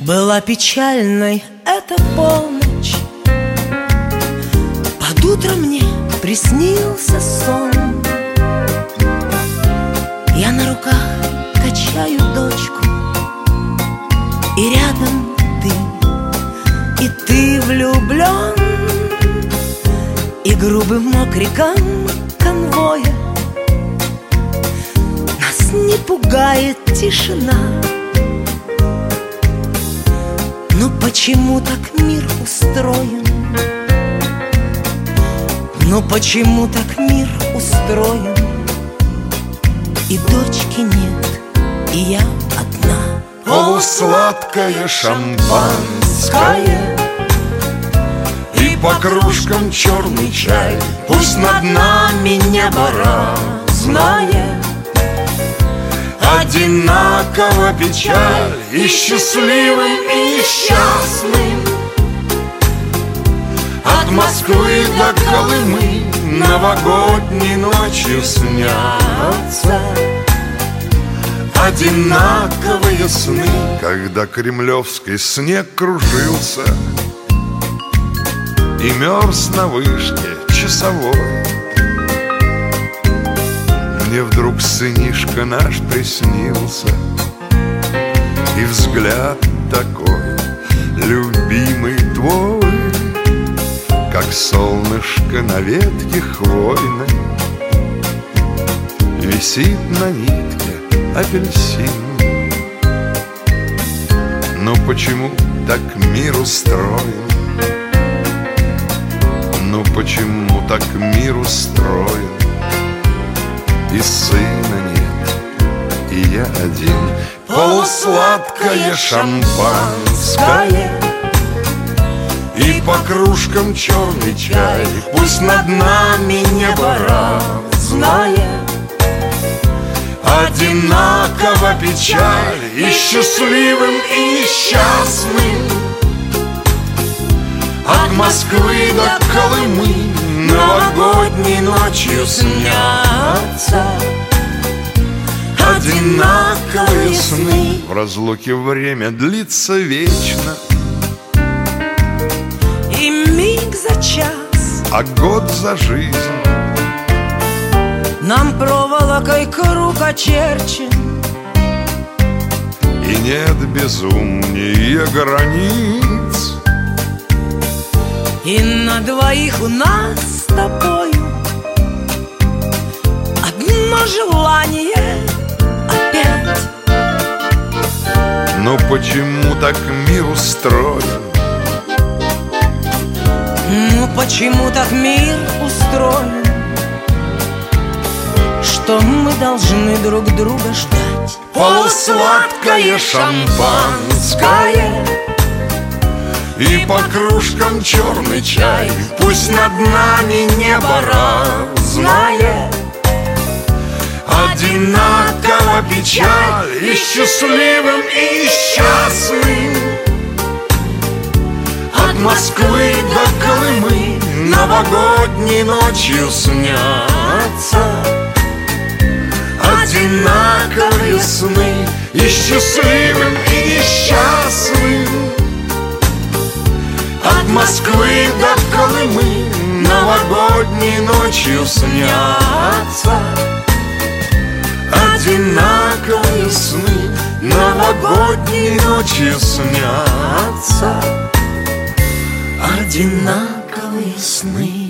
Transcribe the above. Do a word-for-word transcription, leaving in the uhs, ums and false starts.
Была печальной эта полночь, под утро мне приснился сон. Я на руках качаю дочку, и рядом ты, и ты влюблен. И грубым окриком конвоя нас не пугает тишина. Ну почему так мир устроен? Ну почему так мир устроен? И дочки нет, и я одна. Полусладкое шампанское и по кружкам черный чай. Пусть над нами небо разное, одинаково печаль и счастливым, и несчастным. От Москвы до Колымы новогодней ночью снятся одинаковые сны. Когда кремлевский снег кружился и мерз на вышке часовой, мне вдруг сынишка наш приснился, и взгляд такой любимый твой, как солнышко на ветке хвойной, висит на нитке апельсин. Но почему так мир устроен? Ну почему так мир устроен? И сына нет, и я один. Полусладкое шампанское и по кружкам черный чай. Пусть над нами небо разное, одинаково печаль и счастливым, и несчастным. От Москвы до Колымы новогодней ночью снятся одинаковые сны. В разлуке время длится вечно, и миг за час, а год за жизнь. Нам проволокой круг очерчен, и нет безумнее границ. И на двоих у нас с тобою одно желание опять. Но почему так мир устроен? Ну почему так мир устроен, что мы должны друг друга ждать? Полусладкое шампанское и по кружкам черный чай. Пусть над нами небо разное, одинаково печаль и счастливым, и несчастным. От Москвы до Колымы новогодней ночью снятся одинаковые сны. И счастливым, и несчастным. От Москвы до Колымы новогодней ночью снятся одинаковые сны. Новогодней ночью снятся одинаковые сны.